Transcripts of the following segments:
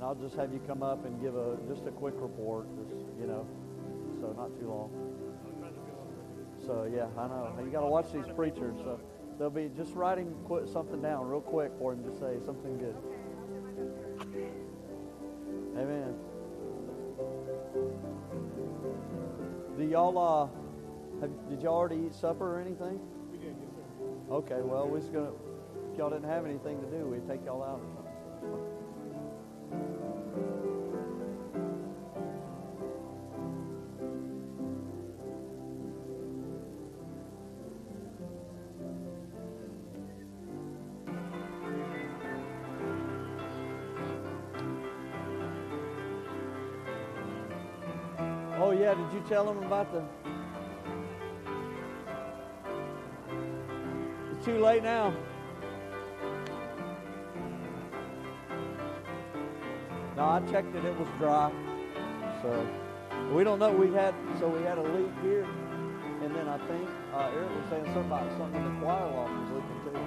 I'll just have you come up and give just a quick report, so not too long. So yeah, I know. You got to watch these preachers. So they'll be just writing something down real quick for him to say something good. Amen. Do y'all did y'all already eat supper or anything? We did, yes, sir. Okay, well, if y'all didn't have anything to do, we'd take y'all out or something. Oh yeah, did you tell them about It's too late now. No, I checked it. It was dry. So we don't know. We had a leak here, and then I think Eric was saying something in the choir loft was leaking too.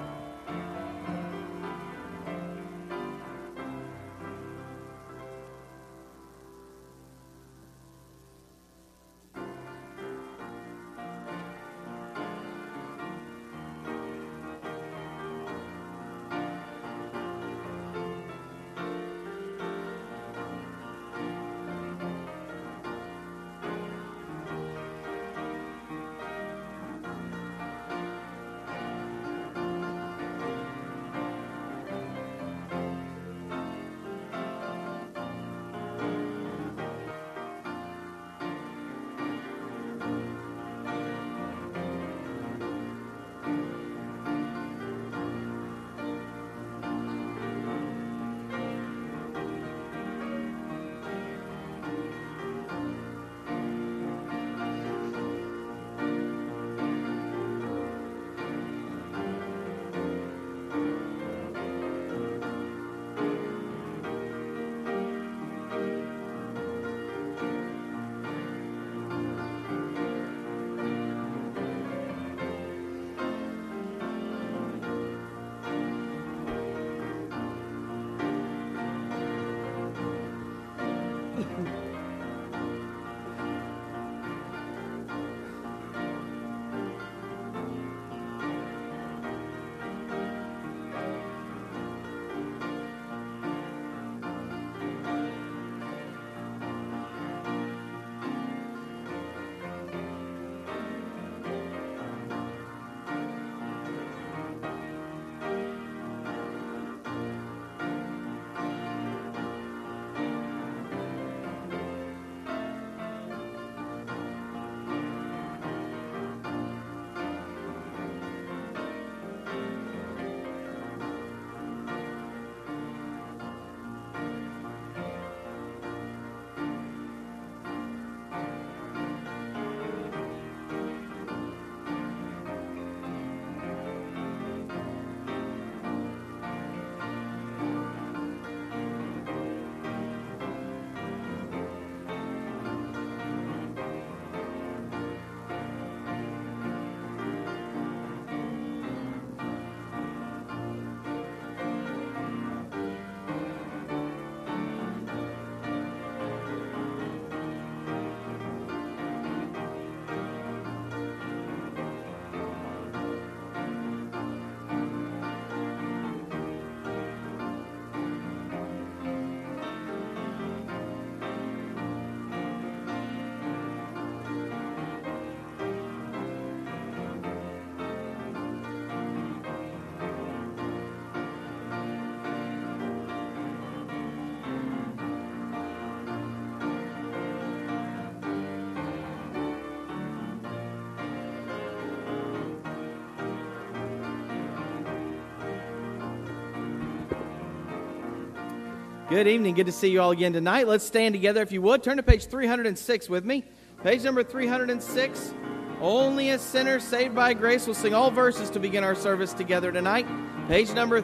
Good evening. Good to see you all again tonight. Let's stand together if you would. Turn to page 306 with me. Page number 306. Only a sinner saved by grace. We'll sing all verses to begin our service together tonight. Page number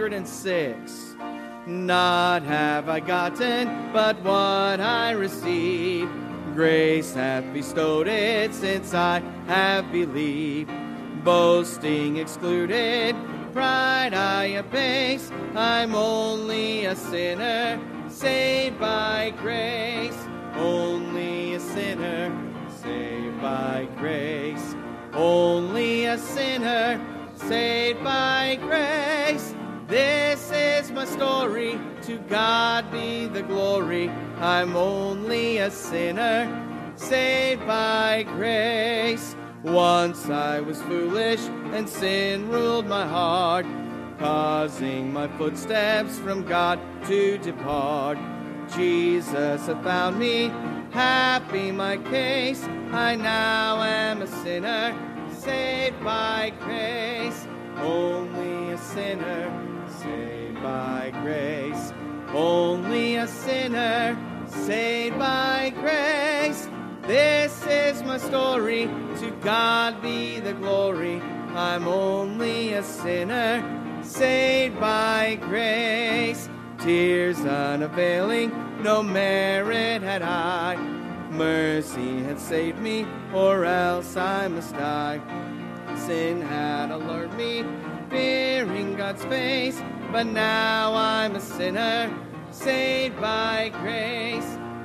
306. Not have I gotten, but what I received. Grace hath bestowed it since I have believed. Boasting excluded, pride I abase. I'm only a sinner saved by grace. Only a sinner, saved by grace. Only a sinner, saved by grace. This is my story, to God be the glory. I'm only a sinner, saved by grace. Once I was foolish, and sin ruled my heart, causing my footsteps from God to depart. Jesus hath found me, happy my case. I now am a sinner, saved by grace. Only a sinner, saved by grace. Only a sinner, saved by grace. This is my story, to God be the glory. I'm only a sinner, saved by grace. Tears unavailing, no merit had I. Mercy had saved me, or else I must die. Sin had allured me, fearing God's face, but now I'm a sinner, saved by grace.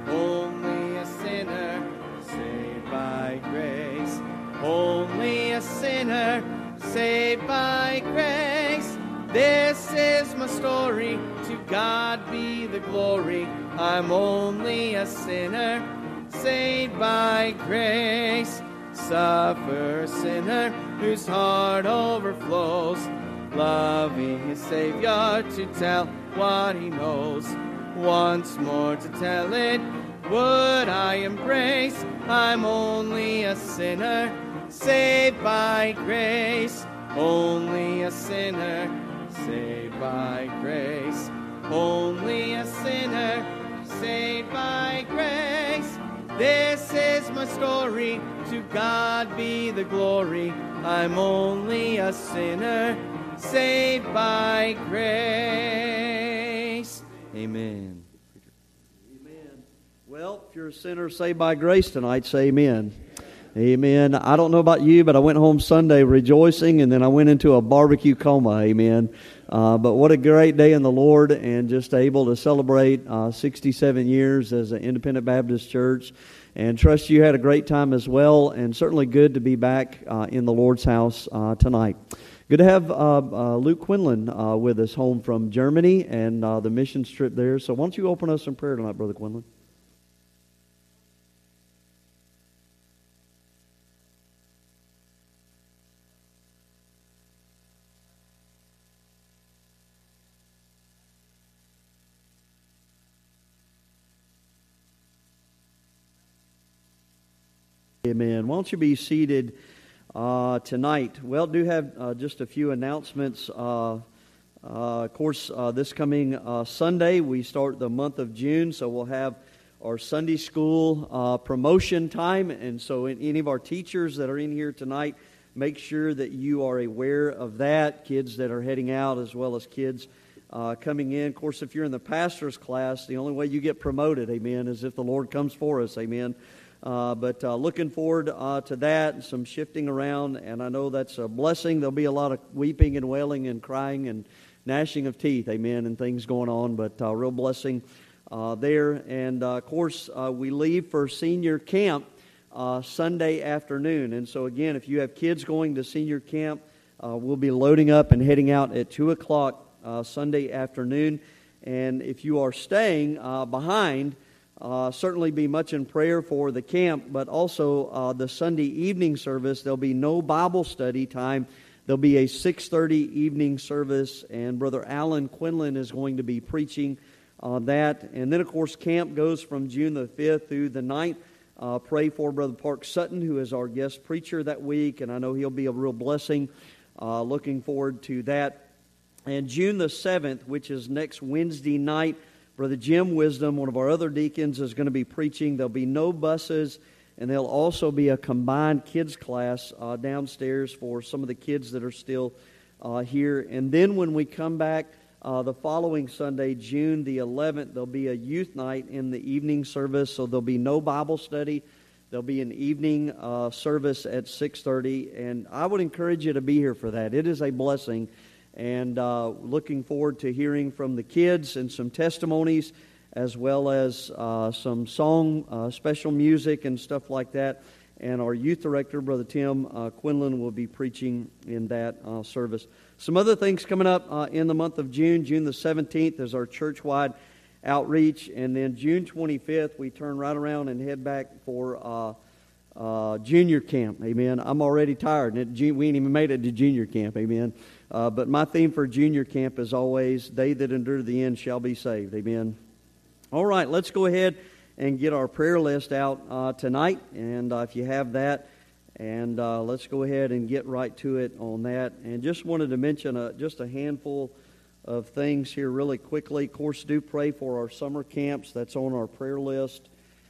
Only a sinner, saved by grace. Only a sinner, saved by grace. This is my story, to God be the glory. I'm only a sinner, saved by grace. Suffer a sinner whose heart overflows, loving his Savior to tell what he knows. Once more to tell it would I embrace. I'm only a sinner, saved by grace. Only a sinner, saved by grace. Only a sinner, saved by grace. This is my story, to God be the glory. I'm only a sinner, saved by grace. Amen. Amen. Well, if you're a sinner saved by grace tonight, say amen. Amen. I don't know about you, but I went home Sunday rejoicing, and then I went into a barbecue coma. Amen. But what a great day in the Lord, and just able to celebrate 67 years as an independent Baptist church. And trust you had a great time as well, and certainly good to be back in the Lord's house tonight. Good to have Luke Quinlan with us home from Germany and the mission trip there. So why don't you open us in prayer tonight, Brother Quinlan? Amen. Why don't you be seated tonight? Well, do have just a few announcements. Of course, this coming Sunday, we start the month of June, so we'll have our Sunday school promotion time. And so any of our teachers that are in here tonight, make sure that you are aware of that, kids that are heading out as well as kids coming in. Of course, if you're in the pastor's class, the only way you get promoted, amen, is if the Lord comes for us, amen. But looking forward to that, and some shifting around, and I know that's a blessing. There'll be a lot of weeping and wailing and crying and gnashing of teeth, amen, and things going on, but real blessing there. And, of course, we leave for senior camp Sunday afternoon. And so, again, if you have kids going to senior camp, we'll be loading up and heading out at 2 o'clock Sunday afternoon. And if you are staying behind, certainly be much in prayer for the camp, but also the Sunday evening service. There'll be no Bible study time. There'll be a 6:30 evening service, and Brother Alan Quinlan is going to be preaching on that. And then, of course, camp goes from June the 5th through the 9th. Pray for Brother Park Sutton, who is our guest preacher that week, and I know he'll be a real blessing. Looking forward to that. And June the 7th, which is next Wednesday night, Brother Jim Wisdom, one of our other deacons, is going to be preaching. There'll be no buses, and there'll also be a combined kids class downstairs for some of the kids that are still here. And then when we come back the following Sunday, June the 11th, there'll be a youth night in the evening service, so there'll be no Bible study. There'll be an evening service at 6:30, and I would encourage you to be here for that. It is a blessing. And looking forward to hearing from the kids and some testimonies as well as some song, special music and stuff like that. And our youth director, Brother Tim Quinlan, will be preaching in that service. Some other things coming up in the month of June. June the 17th is our church-wide outreach. And then June 25th, we turn right around and head back for junior camp. Amen. I'm already tired. We ain't even made it to junior camp. Amen. But my theme for junior camp is always, they that endure to the end shall be saved. Amen. All right, let's go ahead and get our prayer list out tonight. And if you have that, and let's go ahead and get right to it on that. And just wanted to mention just a handful of things here really quickly. Of course, do pray for our summer camps. That's on our prayer list.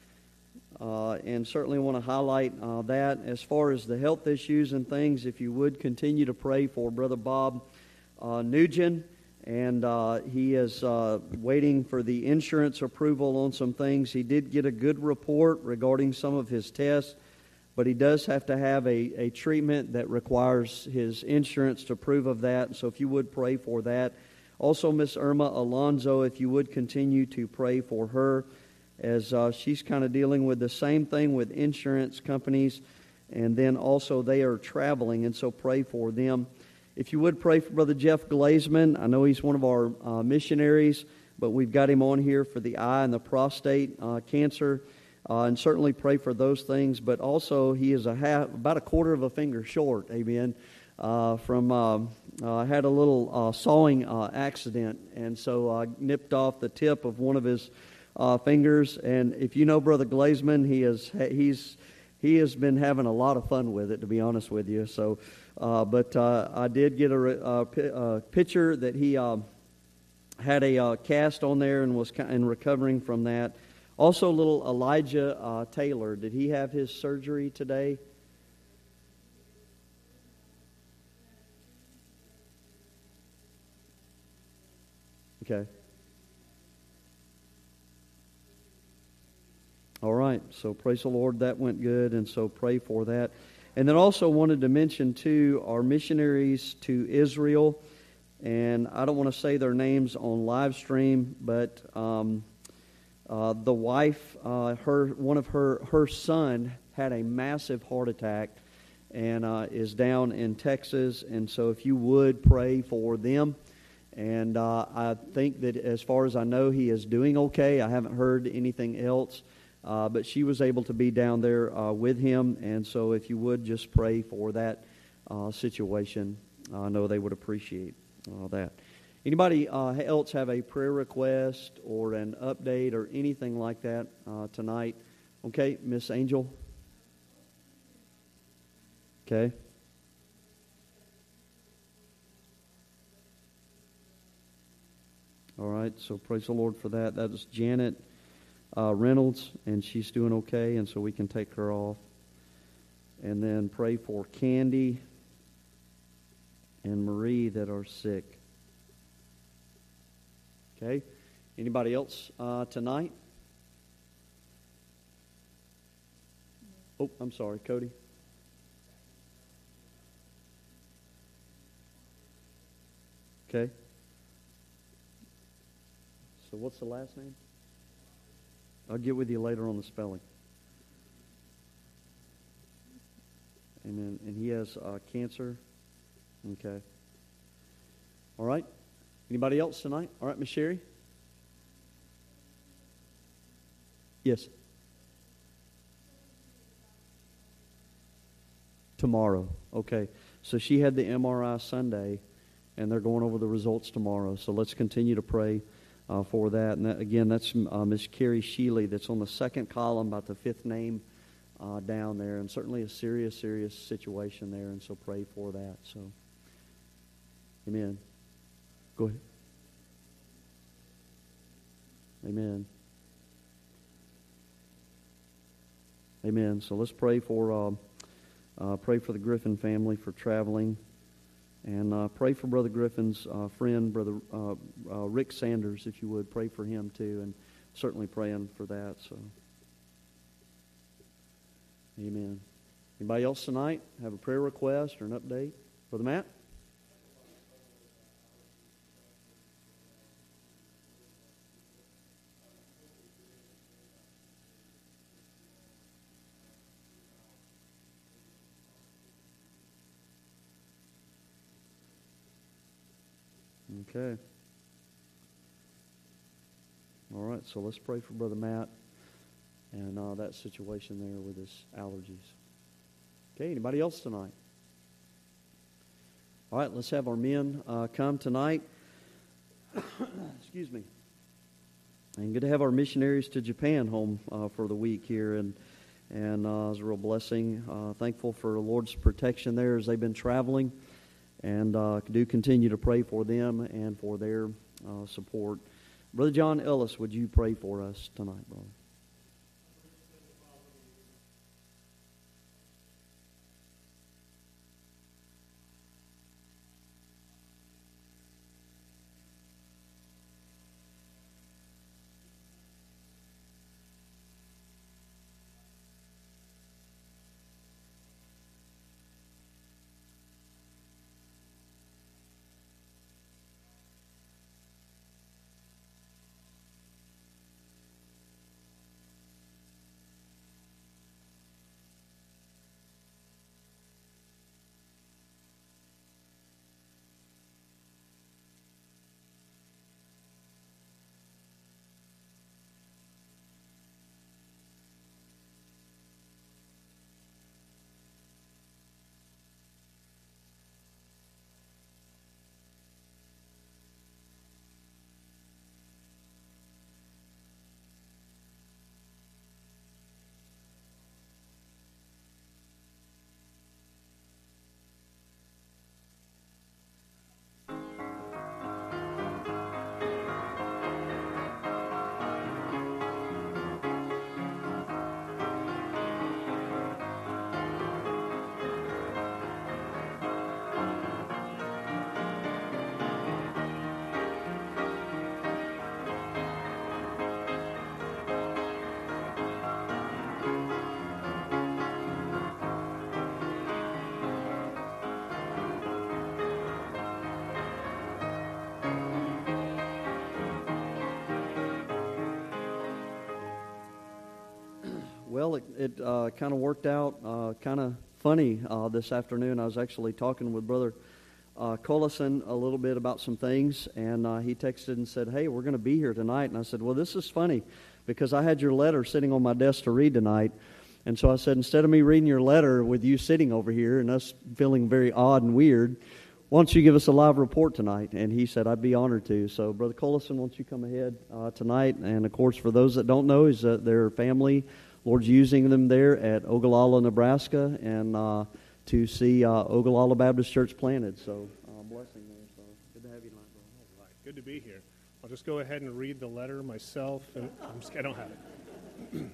And certainly want to highlight that. As far as the health issues and things, if you would continue to pray for Brother Bob Nugent. And he is waiting for the insurance approval on some things. He did get a good report regarding some of his tests, but he does have to have a treatment that requires his insurance to approve of that. So if you would pray for that. Also, Miss Irma Alonzo, if you would continue to pray for her, as she's kind of dealing with the same thing with insurance companies, and then also they are traveling, and so pray for them. If you would pray for Brother Jeff Glazman. I know he's one of our missionaries, but we've got him on here for the eye and the prostate cancer, and certainly pray for those things. But also, he is about a quarter of a finger short, amen, from had a little sawing accident, and so nipped off the tip of one of his fingers. And if you know Brother Glazman, he has been having a lot of fun with it, to be honest with you. So, but I did get a picture that he had a cast on there and was recovering from that. Also, little Elijah Taylor, did he have his surgery today? Okay. All right, so praise the Lord, that went good, and so pray for that. And then also wanted to mention, too, our missionaries to Israel, and I don't want to say their names on live stream, but the wife, her son had a massive heart attack and is down in Texas, and so if you would pray for them. And I think that as far as I know, he is doing okay. I haven't heard anything else. But she was able to be down there with him, and so if you would just pray for that situation, I know they would appreciate that. Anybody else have a prayer request or an update or anything like that tonight? Okay, Miss Angel. Okay. All right, so praise the Lord for that. That is Janet Reynolds, and she's doing okay, and so we can take her off. And then pray for Candy and Marie that are sick. Okay? Anybody else tonight? Oh, I'm sorry, Cody. Okay. So what's the last name? I'll get with you later on the spelling. Amen. And he has cancer. Okay. All right. Anybody else tonight? All right, Miss Sherry? Yes. Tomorrow. Okay. So she had the MRI Sunday, and they're going over the results tomorrow. So let's continue to pray for that. And that, again, that's Miss Carrie Sheely that's on the second column, about the fifth name down there. And certainly a serious, serious situation there. And so pray for that. So, amen. Go ahead. Amen. Amen. So let's pray for the Griffin family for traveling. And pray for Brother Griffin's friend, Brother Rick Sanders, if you would. Pray for him, too, and certainly praying for that. So, amen. Anybody else tonight have a prayer request or an update? Brother Matt? Okay. All right, so let's pray for Brother Matt and that situation there with his allergies. Okay, anybody else tonight? All right, let's have our men come tonight. Excuse me. And good to have our missionaries to Japan home for the week here, and it was a real blessing. Thankful for the Lord's protection there as they've been traveling, and do continue to pray for them and for their support. Brother John Ellis, would you pray for us tonight, brother? Well, it kind of worked out kind of funny this afternoon. I was actually talking with Brother Collison a little bit about some things, and he texted and said, "Hey, we're going to be here tonight." And I said, "Well, this is funny because I had your letter sitting on my desk to read tonight." And so I said, instead of me reading your letter with you sitting over here and us feeling very odd and weird, why don't you give us a live report tonight? And he said, I'd be honored to. So, Brother Collison, why don't you come ahead tonight? And, of course, for those that don't know, is their family, Lord's using them there at Ogallala, Nebraska, and to see Ogallala Baptist Church planted. So, blessing there. So, good to have you tonight, brother. All right, good to be here. I'll just go ahead and read the letter myself. And I don't have it.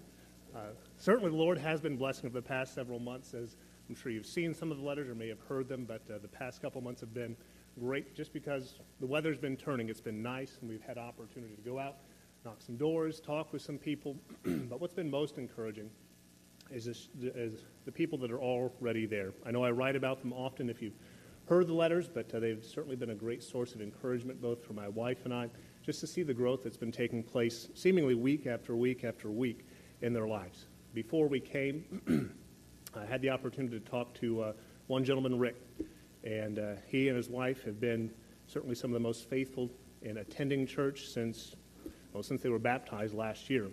Certainly, the Lord has been blessing over the past several months, as I'm sure you've seen some of the letters or may have heard them, but the past couple months have been great just because the weather's been turning. It's been nice, and we've had opportunity to go out, knock some doors, talk with some people. But what's been most encouraging is the people that are already there. I know I write about them often if you've heard the letters, but they've certainly been a great source of encouragement, both for my wife and I, just to see the growth that's been taking place seemingly week after week after week in their lives. Before we came, I had the opportunity to talk to one gentleman, Rick, and he and his wife have been certainly some of the most faithful in attending church since they were baptized last year.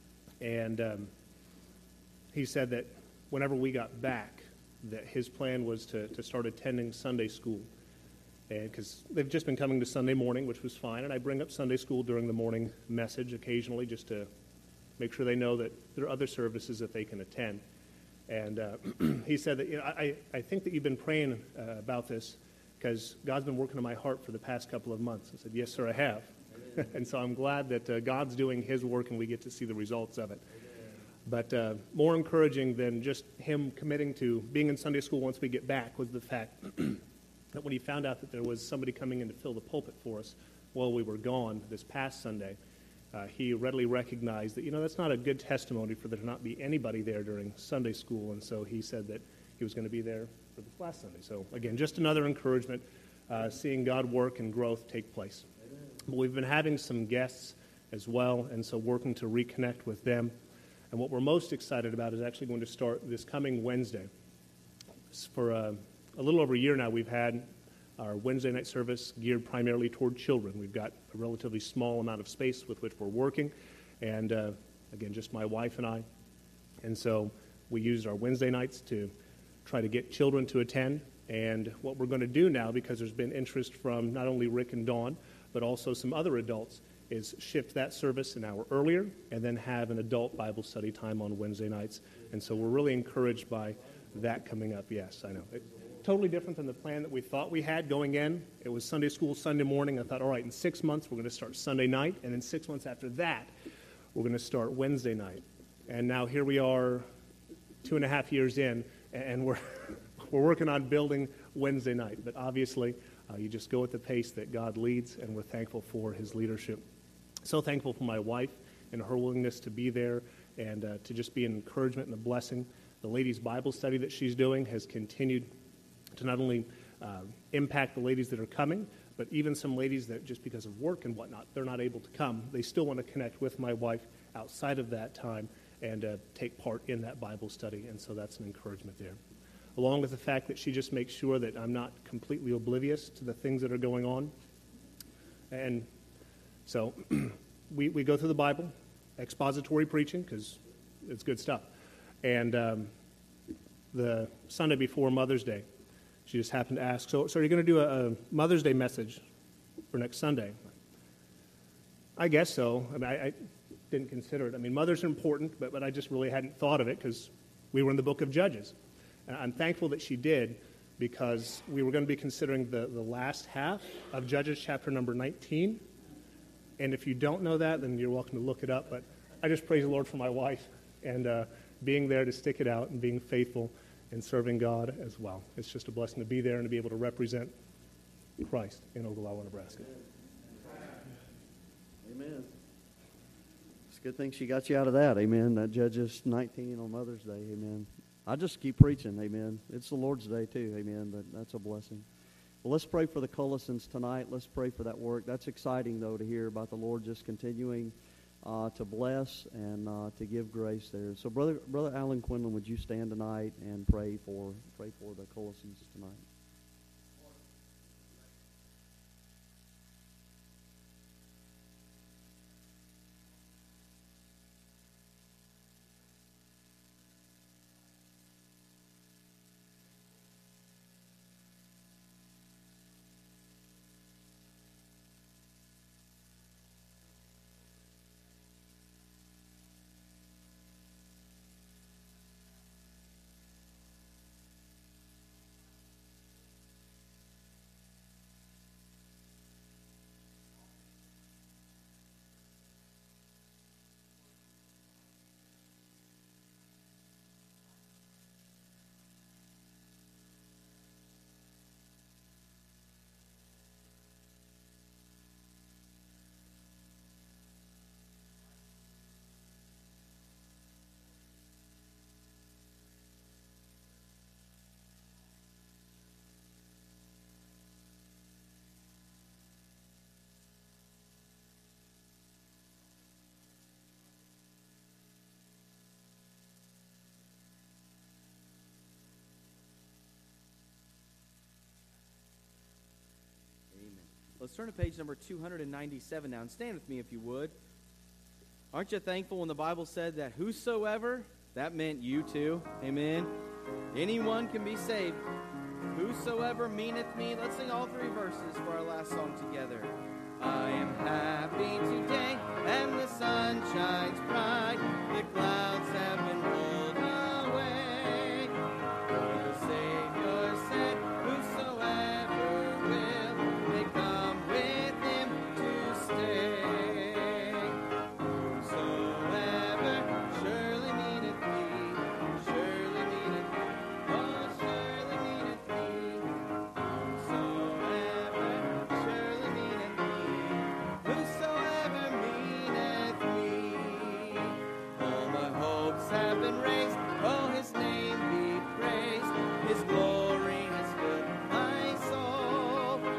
And he said that whenever we got back, that his plan was to start attending Sunday school. And because they've just been coming to Sunday morning, which was fine, and I bring up Sunday school during the morning message occasionally just to make sure they know that there are other services that they can attend. And he said that, I think that you've been praying about this because God's been working on my heart for the past couple of months. I said, yes, sir, I have. And so I'm glad that God's doing his work and we get to see the results of it. But more encouraging than just him committing to being in Sunday school once we get back was the fact that when he found out that there was somebody coming in to fill the pulpit for us while we were gone this past Sunday, he readily recognized that, that's not a good testimony for there to not be anybody there during Sunday school. And so he said that he was going to be there for this last Sunday. So, again, just another encouragement, seeing God work and growth take place. But we've been having some guests as well, and so working to reconnect with them. And what we're most excited about is actually going to start this coming Wednesday. For a little over a year now, we've had our Wednesday night service geared primarily toward children. We've got a relatively small amount of space with which we're working, and again, just my wife and I. And so we used our Wednesday nights to try to get children to attend. And what we're going to do now, because there's been interest from not only Rick and Dawn, but also some other adults, is shift that service an hour earlier and then have an adult Bible study time on Wednesday nights. And so we're really encouraged by that coming up. Yes, I know. Totally different than the plan that we thought we had going in. It was Sunday school Sunday morning. I thought, all right, in 6 months we're going to start Sunday night, and in 6 months after that we're going to start Wednesday night. And now here we are 2.5 years in, and we're working on building Wednesday night. But obviously you just go at the pace that God leads, and we're thankful for his leadership. So thankful for my wife and her willingness to be there and to just be an encouragement and a blessing. The ladies' Bible study that she's doing has continued to not only impact the ladies that are coming, but even some ladies that just because of work and whatnot, they're not able to come. They still want to connect with my wife outside of that time and take part in that Bible study, and so that's an encouragement there. Along with the fact that she just makes sure that I'm not completely oblivious to the things that are going on. And so we go through the Bible, expository preaching, because it's good stuff. And the Sunday before Mother's Day, she just happened to ask, so are you going to do a Mother's Day message for next Sunday? I guess so. I mean, I didn't consider it. I mean, mothers are important, but I just really hadn't thought of it because we were in the book of Judges. And I'm thankful that she did, because we were going to be considering the last half of Judges chapter number 19. And if you don't know that, then you're welcome to look it up. But I just praise the Lord for my wife and being there to stick it out and being faithful and serving God as well. It's just a blessing to be there and to be able to represent Christ in Ogallala, Nebraska. Amen. It's a good thing she got you out of that. Amen. That Judges 19 on Mother's Day. Amen. I just keep preaching. Amen. It's the Lord's Day too. Amen. But that's a blessing. Well, let's pray for the Cullisons tonight. Let's pray for that work. That's exciting, though, to hear about the Lord just continuing to bless and to give grace there. So, Brother Alan Quinlan, would you stand tonight and pray for the Cullisons tonight? Let's turn to page number 297 now, and stand with me if you would. Aren't you thankful when the Bible said that whosoever, that meant you too, amen? Anyone can be saved. Whosoever meaneth me. Let's sing all three verses for our last song together. I am happy today, and the sun shines bright. The clouds have been rolled away. The Savior said, whosoever will, may come with him to stay. Whosoever surely meaneth me, surely meaneth me, oh, surely meaneth me. Whosoever surely meaneth me, whosoever meaneth me. All my hopes have been raised, oh, his name be praised. His glory has filled my soul.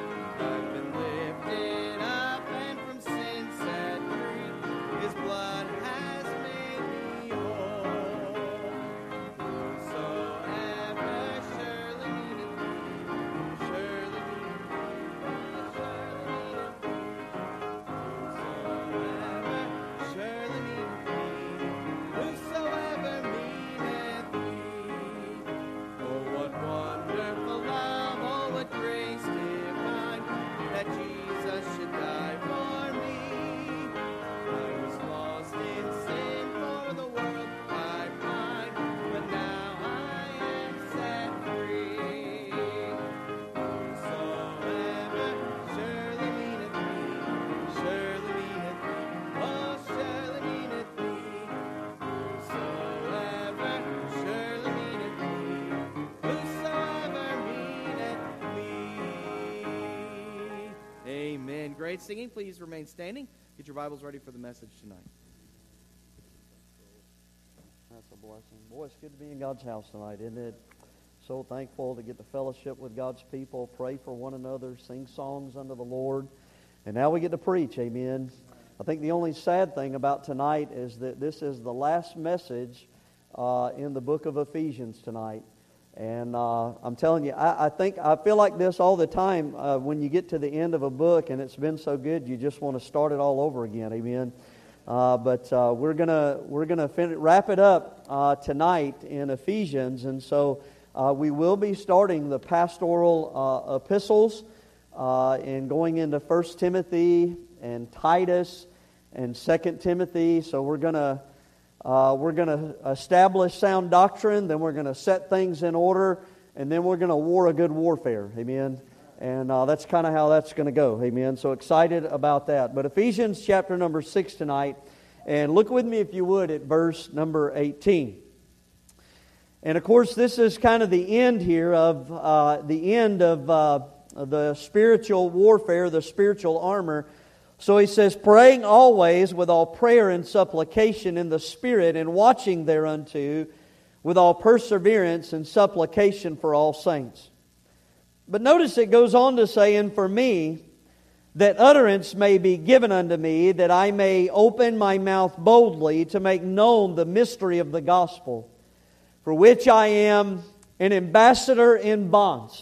great singing. Please remain standing. Get your Bibles ready for the message tonight. That's a blessing. Boy, it's good to be in God's house tonight, isn't it? So thankful to get to fellowship with God's people, pray for one another, sing songs unto the Lord. And now we get to preach, amen. I think the only sad thing about tonight is that this is the last message in the book of Ephesians tonight. And I'm telling you, I feel like this all the time when you get to the end of a book and it's been so good, you just want to start it all over again, amen. But we're gonna wrap it up tonight in Ephesians, and so we will be starting the pastoral epistles and going into 1 Timothy and Titus and 2 Timothy. So we're gonna establish sound doctrine, then we're gonna set things in order, and then we're gonna war a good warfare, amen. And that's kind of how that's going to go, amen. So excited about that. But Ephesians chapter number 6 tonight, and look with me if you would at verse number 18. And of course, this is kind of the end here of the spiritual warfare, the spiritual armor. So he says, praying always with all prayer and supplication in the Spirit, and watching thereunto with all perseverance and supplication for all saints. But notice it goes on to say, and for me, that utterance may be given unto me, that I may open my mouth boldly to make known the mystery of the gospel, for which I am an ambassador in bonds,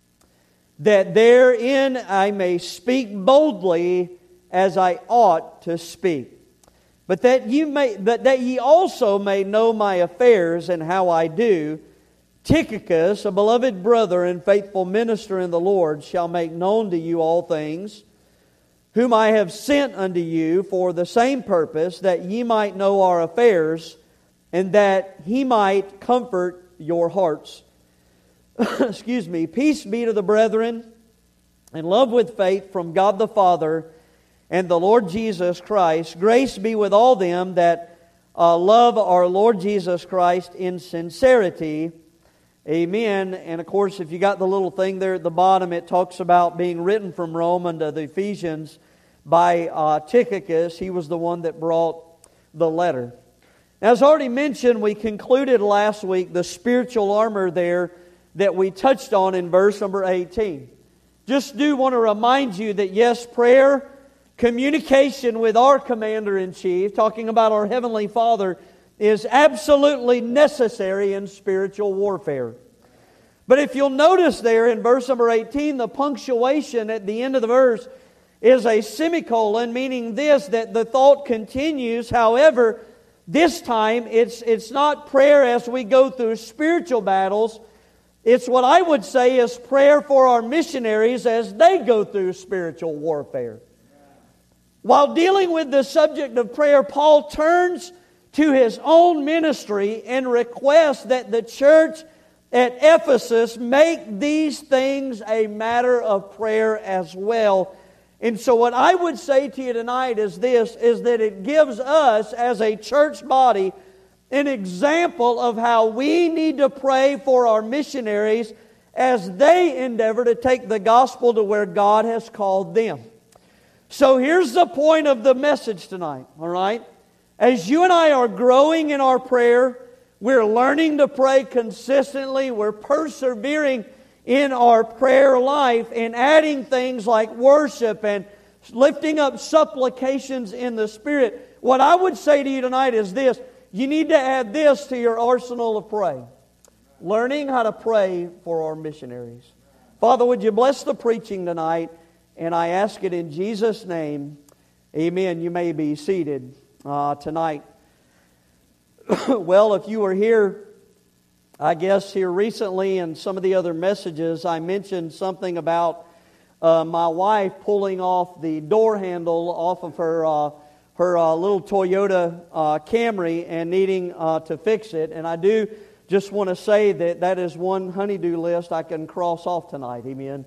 that therein I may speak boldly as I ought to speak. But that ye also may know my affairs and how I do. Tychicus, a beloved brother and faithful minister in the Lord, shall make known to you all things, whom I have sent unto you for the same purpose, that ye might know our affairs, and that he might comfort your hearts. Excuse me. Peace be to the brethren, and love with faith from God the Father and the Lord Jesus Christ. Grace be with all them that love our Lord Jesus Christ in sincerity. Amen. And of course, if you got the little thing there at the bottom, it talks about being written from Rome unto the Ephesians by Tychicus. He was the one that brought the letter. Now, as already mentioned, we concluded last week the spiritual armor there that we touched on in verse number 18. Just do want to remind you that yes, prayer, communication with our Commander-in-Chief, talking about our Heavenly Father, is absolutely necessary in spiritual warfare. But if you'll notice there in verse number 18, the punctuation at the end of the verse is a semicolon, meaning this, that the thought continues. However, this time it's not prayer as we go through spiritual battles. It's what I would say is prayer for our missionaries as they go through spiritual warfare. While dealing with the subject of prayer, Paul turns to his own ministry and requests that the church at Ephesus make these things a matter of prayer as well. And so what I would say to you tonight is this, is that it gives us as a church body an example of how we need to pray for our missionaries as they endeavor to take the gospel to where God has called them. So here's the point of the message tonight, all right? As you and I are growing in our prayer, we're learning to pray consistently, we're persevering in our prayer life and adding things like worship and lifting up supplications in the Spirit. What I would say to you tonight is this: you need to add this to your arsenal of prayer. Learning how to pray for our missionaries. Father, would you bless the preaching tonight? And I ask it in Jesus' name. Amen. You may be seated tonight. Well, if you were here, I guess here recently in some of the other messages, I mentioned something about my wife pulling off the door handle off of her little Toyota Camry and needing to fix it. And I do just want to say that is one honey-do list I can cross off tonight. Amen.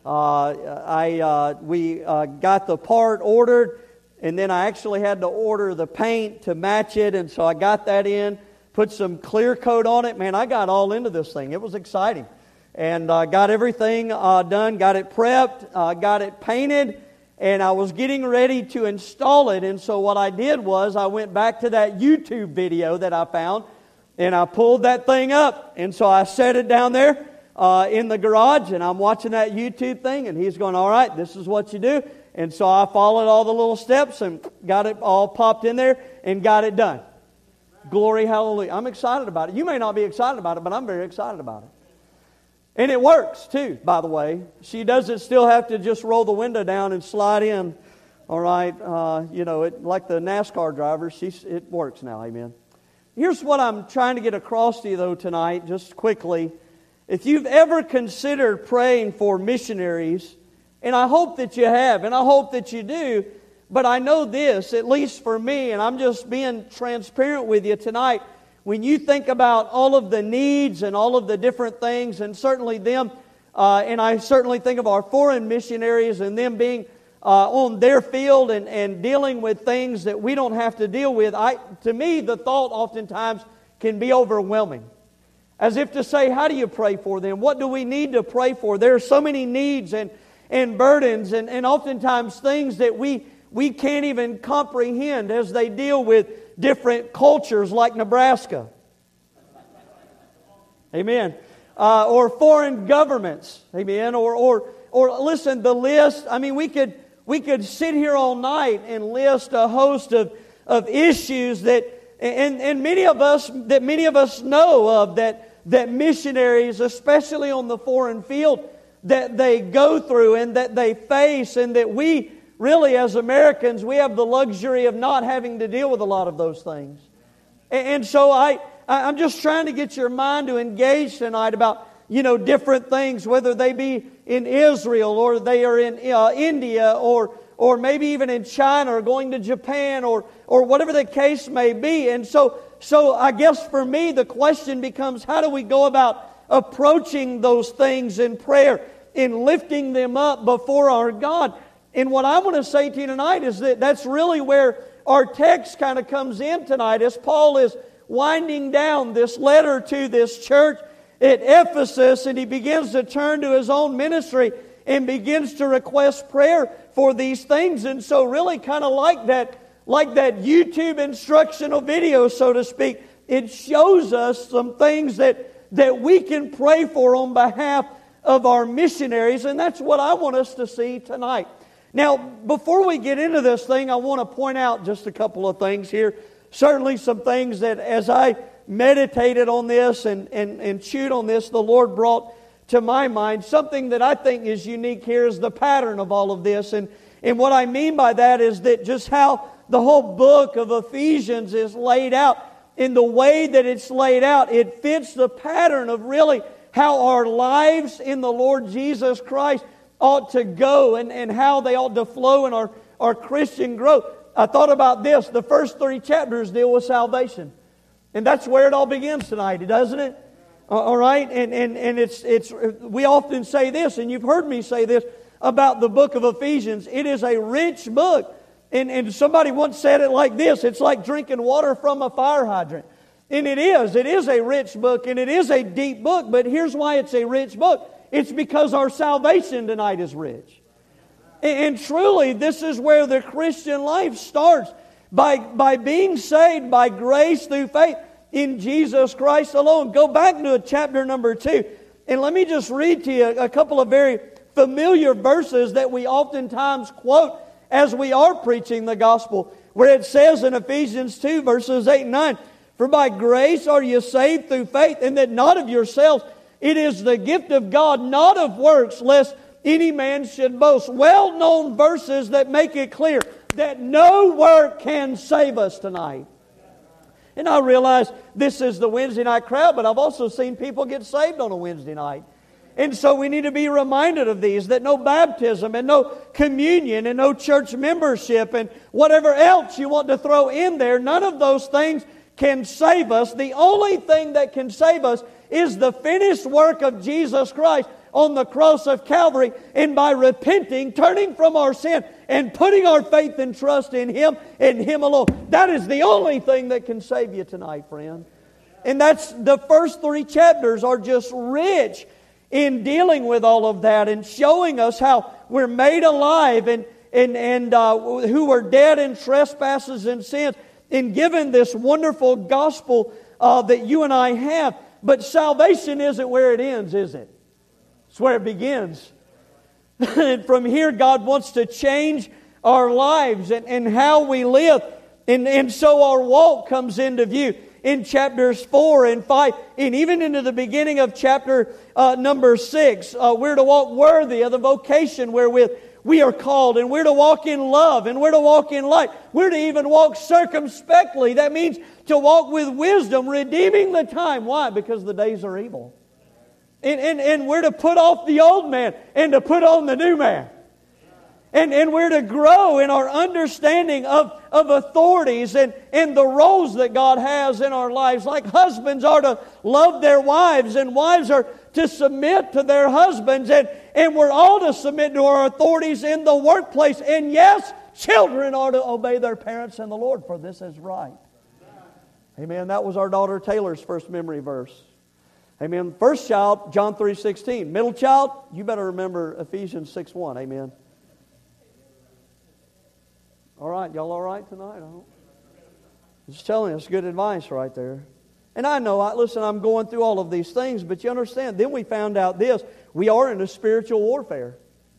We got the part ordered, and then I actually had to order the paint to match it, and so I got that in, put some clear coat on it. Man, I got all into this thing. It was exciting. And got everything done, got it prepped, got it painted, and I was getting ready to install it. And so what I did was I went back to that YouTube video that I found, and I pulled that thing up. And so I set it down there in the garage, and I'm watching that YouTube thing, and he's going, all right, this is what you do. And so I followed all the little steps and got it all popped in there and got it done. Glory, hallelujah. I'm excited about it. You may not be excited about it, but I'm very excited about it. And it works too, by the way. She doesn't still have to just roll the window down and slide in. All right, like the NASCAR drivers, it works now, amen. Here's what I'm trying to get across to you, though, tonight, just quickly. If you've ever considered praying for missionaries, and I hope that you have, and I hope that you do, but I know this, at least for me, and I'm just being transparent with you tonight, when you think about all of the needs and all of the different things, and certainly them, and I certainly think of our foreign missionaries and them being on their field and dealing with things that we don't have to deal with, to me, the thought oftentimes can be overwhelming. As if to say, how do you pray for them? What do we need to pray for? There are so many needs and burdens and oftentimes things that we can't even comprehend as they deal with different cultures like Nebraska. Amen. Or foreign governments. Amen. Or listen, the list, I mean, we could sit here all night and list a host of issues that many of us know of that missionaries, especially on the foreign field, that they go through and that they face, and that we really, as Americans, we have the luxury of not having to deal with a lot of those things. And so I'm just trying to get your mind to engage tonight about, different things, whether they be in Israel or they are in India or maybe even in China or going to Japan or whatever the case may be. And so I guess for me, the question becomes, how do we go about approaching those things in prayer, in lifting them up before our God? And what I want to say to you tonight is that that's really where our text kind of comes in tonight, as Paul is winding down this letter to this church at Ephesus, and he begins to turn to his own ministry and begins to request prayer for these things. And so really kind of like that YouTube instructional video, so to speak, it shows us some things that we can pray for on behalf of our missionaries, and that's what I want us to see tonight. Now, before we get into this thing, I want to point out just a couple of things here. Certainly some things that as I meditated on this and chewed on this, the Lord brought to my mind. Something that I think is unique here is the pattern of all of this. And what I mean by that is that just how the whole book of Ephesians is laid out, in the way that it's laid out, it fits the pattern of really how our lives in the Lord Jesus Christ ought to go and how they ought to flow in our Christian growth. I thought about this. The first 3 chapters deal with salvation. And that's where it all begins tonight, doesn't it? All right? And it's we often say this, and you've heard me say this about the book of Ephesians. It is a rich book. And somebody once said it like this: it's like drinking water from a fire hydrant. And it is a rich book, and it is a deep book, but here's why it's a rich book. It's because our salvation tonight is rich. And truly, this is where the Christian life starts, by being saved by grace through faith in Jesus Christ alone. Go back to chapter number 2, and let me just read to you a couple of very familiar verses that we oftentimes quote as we are preaching the gospel, where it says in Ephesians 2, verses 8 and 9, "For by grace are you saved through faith, and that not of yourselves. It is the gift of God, not of works, lest any man should boast." Well-known verses that make it clear that no work can save us tonight. And I realize this is the Wednesday night crowd, but I've also seen people get saved on a Wednesday night. And so we need to be reminded of these, that no baptism and no communion and no church membership and whatever else you want to throw in there, none of those things can save us. The only thing that can save us is the finished work of Jesus Christ on the cross of Calvary, and by repenting, turning from our sin, and putting our faith and trust in Him and Him alone. That is the only thing that can save you tonight, friend. And that's the first 3 chapters are just rich in dealing with all of that and showing us how we're made alive who were dead in trespasses and sins, and given this wonderful gospel that you and I have. But salvation isn't where it ends, is it? It's where it begins. And from here, God wants to change our lives and how we live. And so our walk comes into view in chapters 4 and 5, and even into the beginning of chapter number 6. We're to walk worthy of the vocation wherewith we are called, and we're to walk in love, and we're to walk in light. We're to even walk circumspectly. That means to walk with wisdom, redeeming the time. Why? Because the days are evil. And we're to put off the old man and to put on the new man. And we're to grow in our understanding of authorities and the roles that God has in our lives. Like husbands are to love their wives, and wives are to submit to their husbands. And we're all to submit to our authorities in the workplace. And yes, children are to obey their parents in the Lord, for this is right. Amen. That was our daughter Taylor's first memory verse. Amen. First child, John 3:16. Middle child, you better remember Ephesians 6:1. Amen. All right, y'all all right tonight? I hope. Just telling you, it's good advice right there. And I know, listen, I'm going through all of these things, but you understand, then we found out this. We are in a spiritual warfare.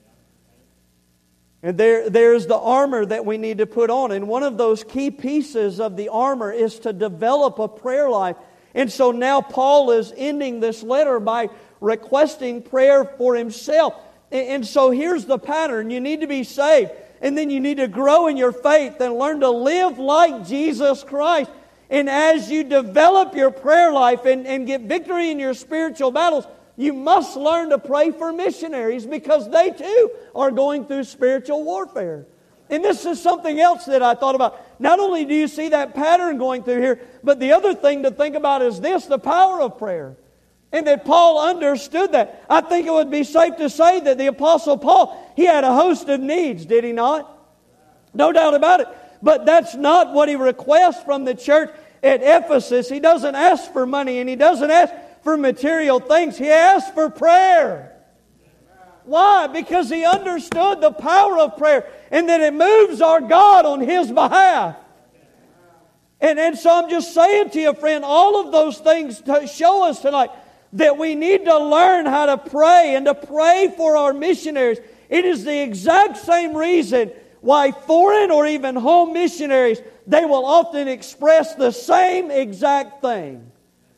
And there's the armor that we need to put on. And one of those key pieces of the armor is to develop a prayer life. And so now Paul is ending this letter by requesting prayer for himself. And so here's the pattern. You need to be saved. And then you need to grow in your faith and learn to live like Jesus Christ. And as you develop your prayer life and get victory in your spiritual battles, you must learn to pray for missionaries, because they too are going through spiritual warfare. And this is something else that I thought about. Not only do you see that pattern going through here, but the other thing to think about is this, the power of prayer. And that Paul understood that. I think it would be safe to say that the Apostle Paul, he had a host of needs, did he not? No doubt about it. But that's not what he requests from the church at Ephesus. He doesn't ask for money, and he doesn't ask for material things. He asks for prayer. Why? Because he understood the power of prayer and that it moves our God on his behalf. And so I'm just saying to you, friend, all of those things to show us tonight that we need to learn how to pray and to pray for our missionaries. It is the exact same reason why foreign or even home missionaries, they will often express the same exact thing.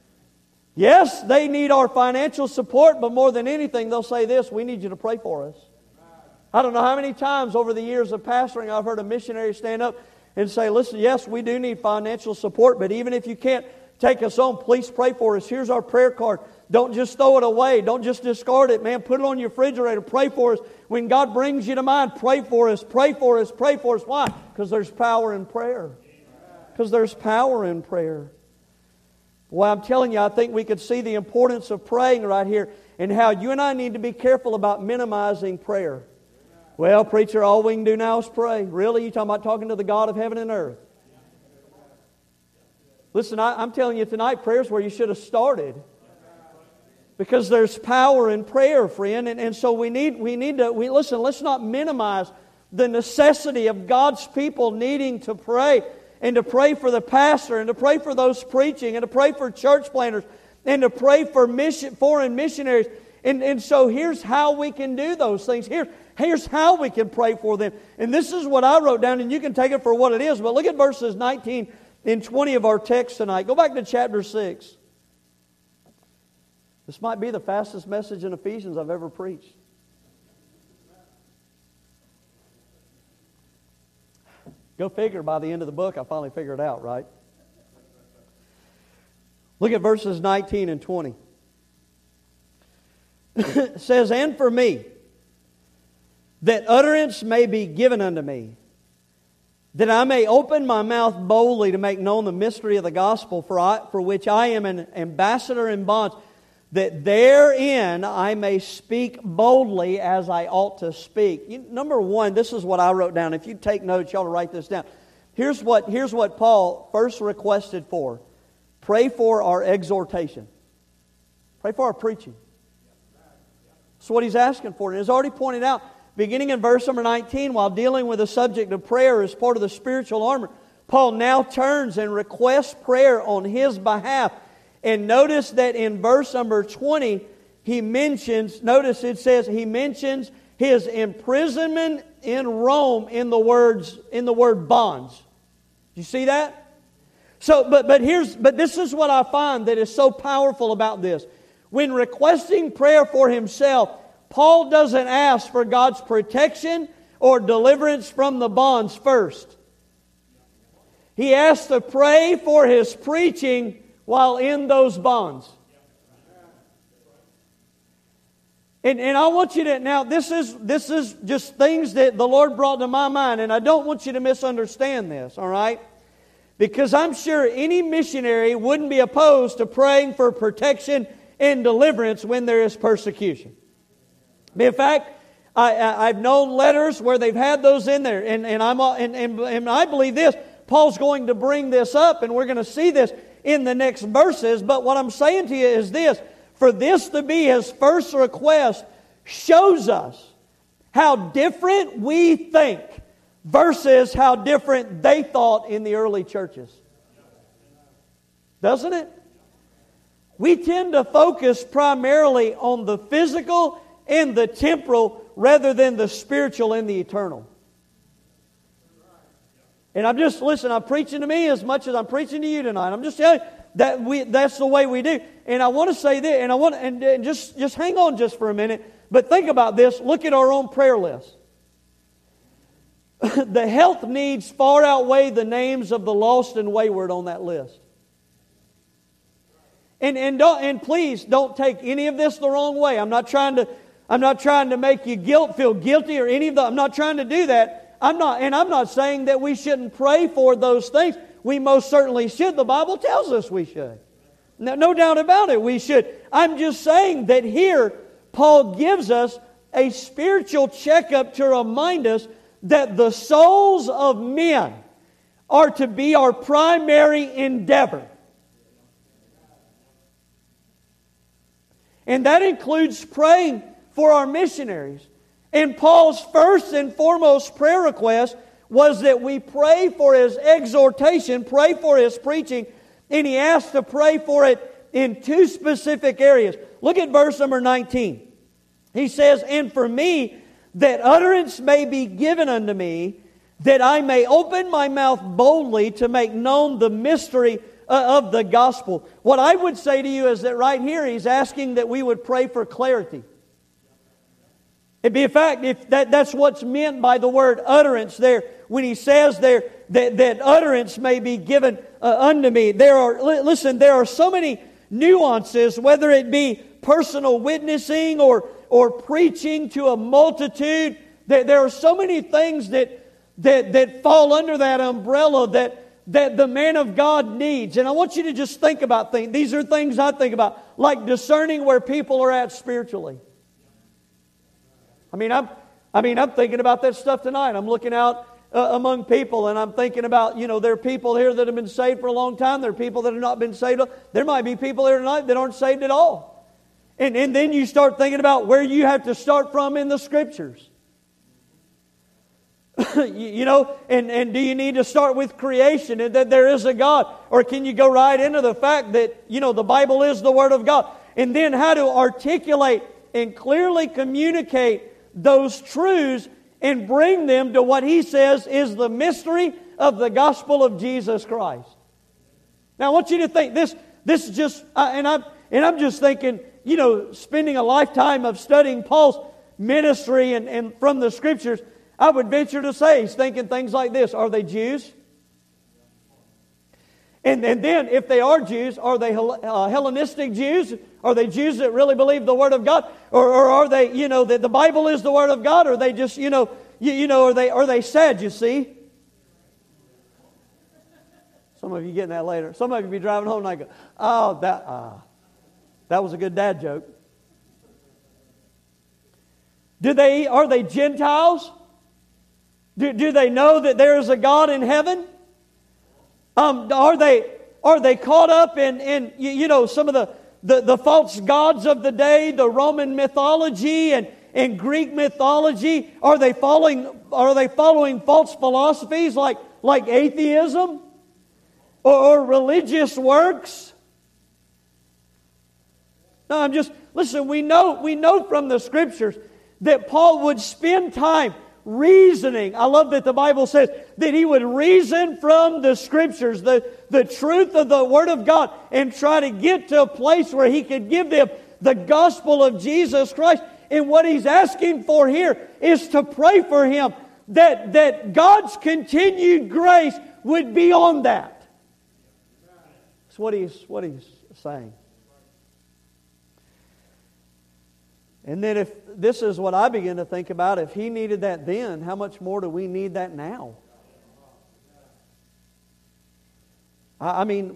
Yes, they need our financial support, but more than anything, they'll say this: we need you to pray for us. I don't know how many times over the years of pastoring I've heard a missionary stand up and say, listen, yes, we do need financial support, but even if you can't take us on, please pray for us. Here's our prayer card. Don't just throw it away. Don't just discard it, man. Put it on your refrigerator. Pray for us. When God brings you to mind, pray for us, pray for us, pray for us. Why? Because there's power in prayer. Because there's power in prayer. Well, I'm telling you, I think we could see the importance of praying right here and how you and I need to be careful about minimizing prayer. Well, preacher, all we can do now is pray. Really? You talking about talking to the God of heaven and earth? Listen, I'm telling you tonight, prayer's where you should have started. Because there's power in prayer, friend. And so we need to listen, let's not minimize the necessity of God's people needing to pray. And to pray for the pastor, and to pray for those preaching, and to pray for church planters, and to pray for foreign missionaries. And so here's how we can do those things. Here's how we can pray for them. And this is what I wrote down, and you can take it for what it is. But look at verses 19 and 20 of our text tonight. Go back to chapter 6. This might be the fastest message in Ephesians I've ever preached. Go figure, by the end of the book, I finally figured it out, right? Look at verses 19 and 20. It says, and for me, that utterance may be given unto me, that I may open my mouth boldly to make known the mystery of the gospel, for which I am an ambassador in bonds, that therein I may speak boldly as I ought to speak. Number one, this is what I wrote down. If you take notes, you ought to write this down. Here's what Paul first requested for. Pray for our exhortation. Pray for our preaching. That's what he's asking for. And he's already pointed out beginning in verse number 19, while dealing with the subject of prayer as part of the spiritual armor, Paul now turns and requests prayer on his behalf. And notice that in verse number 20, he mentions his imprisonment in Rome in the word bonds. Do you see that? So, but this is what I find that is so powerful about this. When requesting prayer for himself, Paul doesn't ask for God's protection or deliverance from the bonds first. He asks to pray for his preaching while in those bonds. And I want you to, now this is just things that the Lord brought to my mind, and I don't want you to misunderstand this, all right? Because I'm sure any missionary wouldn't be opposed to praying for protection and deliverance when there is persecution. In fact, I've known letters where they've had those in there, and I believe this. Paul's going to bring this up, and we're going to see this in the next verses. But what I'm saying to you is this: for this to be his first request shows us how different we think versus how different they thought in the early churches. Doesn't it? We tend to focus primarily on the physical and the temporal rather than the spiritual and the eternal. And I'm preaching to me as much as I'm preaching to you tonight. I'm just telling you that's the way we do. And I want to say this, and just hang on just for a minute. But think about this. Look at our own prayer list. The health needs far outweigh the names of the lost and wayward on that list. And please don't take any of this the wrong way. I'm not trying to make you feel guilty or any of that. I'm not trying to do that. I'm not saying that we shouldn't pray for those things. We most certainly should. The Bible tells us we should. No doubt about it, we should. I'm just saying that here Paul gives us a spiritual checkup to remind us that the souls of men are to be our primary endeavor. And that includes praying for our missionaries. And Paul's first and foremost prayer request was that we pray for his exhortation, pray for his preaching, and he asked to pray for it in two specific areas. Look at verse number 19. He says, "And for me, that utterance may be given unto me, that I may open my mouth boldly to make known the mystery of the gospel." What I would say to you is that right here he's asking that we would pray for clarity. It'd be a fact if that's what's meant by the word utterance there. When he says there that utterance may be given unto me. There are so many nuances, whether it be personal witnessing or preaching to a multitude. There are so many things that fall under that umbrella that the man of God needs. And I want you to just think about things. These are things I think about, like discerning where people are at spiritually. I'm thinking about that stuff tonight. I'm looking out among people, and I'm thinking about, there are people here that have been saved for a long time. There are people that have not been saved. There might be people here tonight that aren't saved at all. And then you start thinking about where you have to start from in the Scriptures. And do you need to start with creation and that there is a God? Or can you go right into the fact that, the Bible is the Word of God? And then how to articulate and clearly communicate those truths and bring them to what he says is the mystery of the gospel of Jesus Christ. Now I want you to think this is just, and I'm just thinking, spending a lifetime of studying Paul's ministry and from the Scriptures, I would venture to say he's thinking things like this: are they Jews? And then, if they are Jews, are they Hellenistic Jews? Are they Jews that really believe the Word of God? Or are they, that the Bible is the Word of God? Or are they just, are they Sadducee? Some of you getting that later. Some of you be driving home and I go, oh, that was a good dad joke. Are they Gentiles? Do they know that there is a God in heaven? Are they caught up in some of the false gods of the day, the Roman mythology, and in Greek mythology? Are they following false philosophies like atheism or religious works? No, listen, we know from the Scriptures that Paul would spend time reasoning. I love that the Bible says that he would reason from the Scriptures, the truth of the Word of God, and try to get to a place where he could give them the gospel of Jesus Christ. And what he's asking for here is to pray for him that God's continued grace would be on that. That's what he's saying. And then if this is what I begin to think about, if he needed that then, how much more do we need that now? I mean,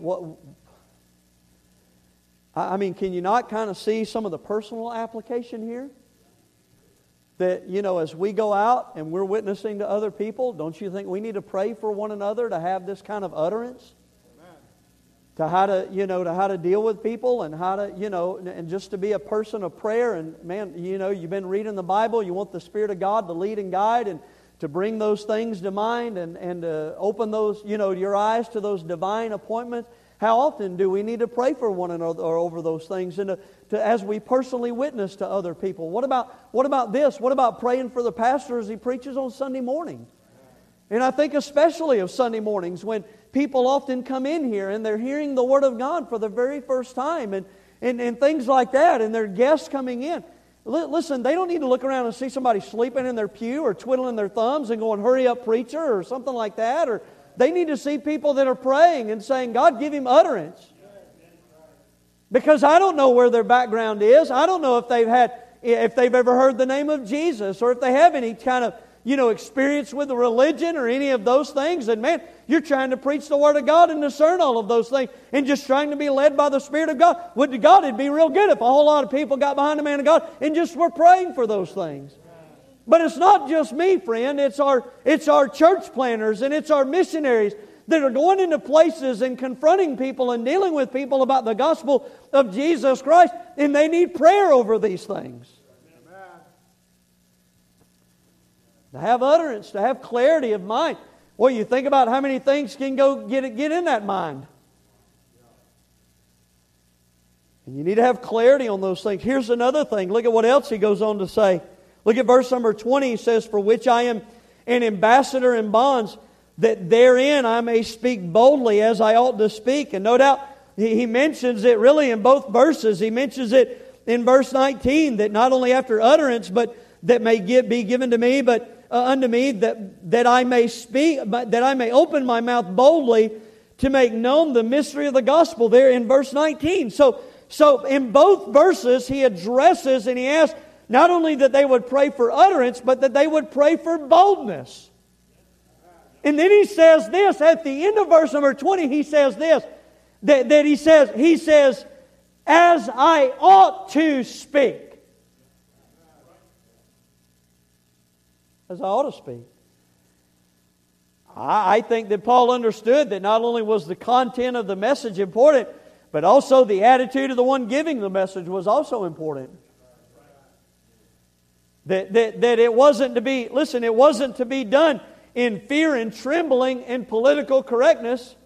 can you not kind of see some of the personal application here? That, as we go out and we're witnessing to other people, don't you think we need to pray for one another to have this kind of utterance? To how to deal with people and how to, and just to be a person of prayer. And man, you've been reading the Bible. You want the Spirit of God to lead and guide and to bring those things to mind and to open those, your eyes to those divine appointments. How often do we need to pray for one another over those things and to as we personally witness to other people? What about this? What about praying for the pastor as he preaches on Sunday morning? And I think especially of Sunday mornings when people often come in here and they're hearing the Word of God for the very first time and things like that, and their guests coming in. Listen, they don't need to look around and see somebody sleeping in their pew or twiddling their thumbs and going, "Hurry up, preacher," or something like that. Or they need to see people that are praying and saying, "God, give him utterance." Because I don't know where their background is. I don't know if they've ever heard the name of Jesus, or if they have any kind of experience with the religion or any of those things. And man, you're trying to preach the Word of God and discern all of those things and just trying to be led by the Spirit of God. Would God, it'd be real good if a whole lot of people got behind the man of God and just were praying for those things. But it's not just me, friend. It's our church planners and it's our missionaries that are going into places and confronting people and dealing with people about the gospel of Jesus Christ, and they need prayer over these things. To have utterance, to have clarity of mind. Well, you think about how many things can go get in that mind. And you need to have clarity on those things. Here's another thing. Look at what else he goes on to say. Look at verse number 20. He says, "For which I am an ambassador in bonds, that therein I may speak boldly as I ought to speak." And no doubt he mentions it really in both verses. He mentions it in verse 19, that not only after utterance, but that may be given to me, but unto me, that I may speak, that I may open my mouth boldly to make known the mystery of the gospel, there in verse 19. So in both verses he addresses and he asks not only that they would pray for utterance, but that they would pray for boldness. And then he says this, at the end of verse number 20, he says this, that he says, "As I ought to speak." As I ought to speak. I think that Paul understood that not only was the content of the message important, but also the attitude of the one giving the message was also important. That it wasn't to be, listen, it wasn't to be done in fear and trembling and political correctness.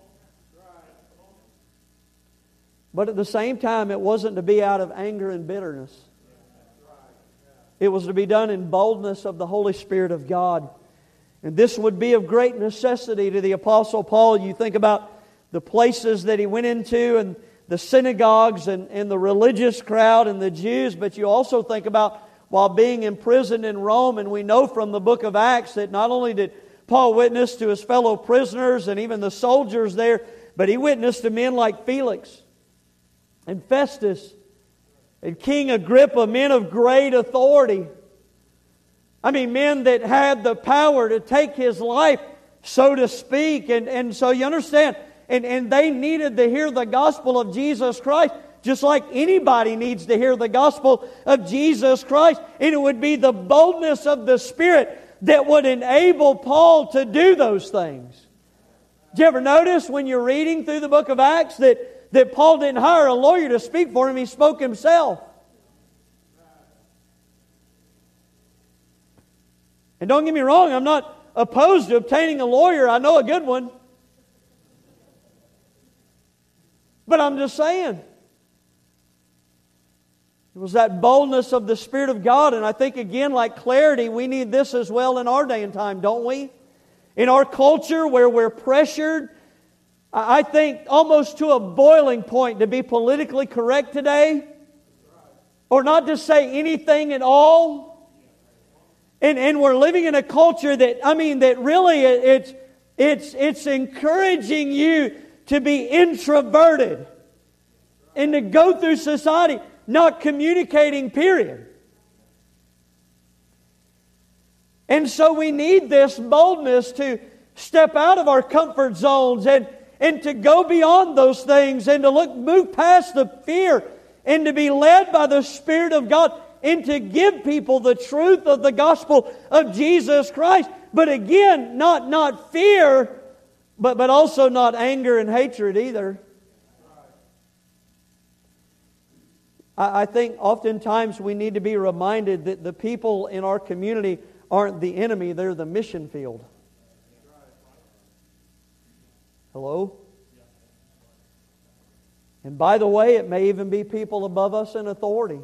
But at the same time, it wasn't to be out of anger and bitterness. It was to be done in boldness of the Holy Spirit of God. And this would be of great necessity to the Apostle Paul. You think about the places that he went into and the synagogues and the religious crowd and the Jews, but you also think about while being imprisoned in Rome, and we know from the book of Acts that not only did Paul witness to his fellow prisoners and even the soldiers there, but he witnessed to men like Felix and Festus and King Agrippa, men of great authority. I mean, men that had the power to take his life, so to speak. And so you understand, and they needed to hear the gospel of Jesus Christ, just like anybody needs to hear the gospel of Jesus Christ. And it would be the boldness of the Spirit that would enable Paul to do those things. Did you ever notice when you're reading through the book of Acts that Paul didn't hire a lawyer to speak for him, he spoke himself? And don't get me wrong, I'm not opposed to obtaining a lawyer. I know a good one. But I'm just saying, it was that boldness of the Spirit of God. And I think, again, like clarity, we need this as well in our day and time, don't we? In our culture where we're pressured, I think almost to a boiling point to be politically correct today, or not to say anything at all. And we're living in a culture that really it's encouraging you to be introverted and to go through society not communicating, period. And so we need this boldness to step out of our comfort zones and to go beyond those things and to move past the fear and to be led by the Spirit of God and to give people the truth of the gospel of Jesus Christ. But again, not fear, but also not anger and hatred either. I think oftentimes we need to be reminded that the people in our community aren't the enemy, they're the mission field. Hello? And by the way, it may even be people above us in authority.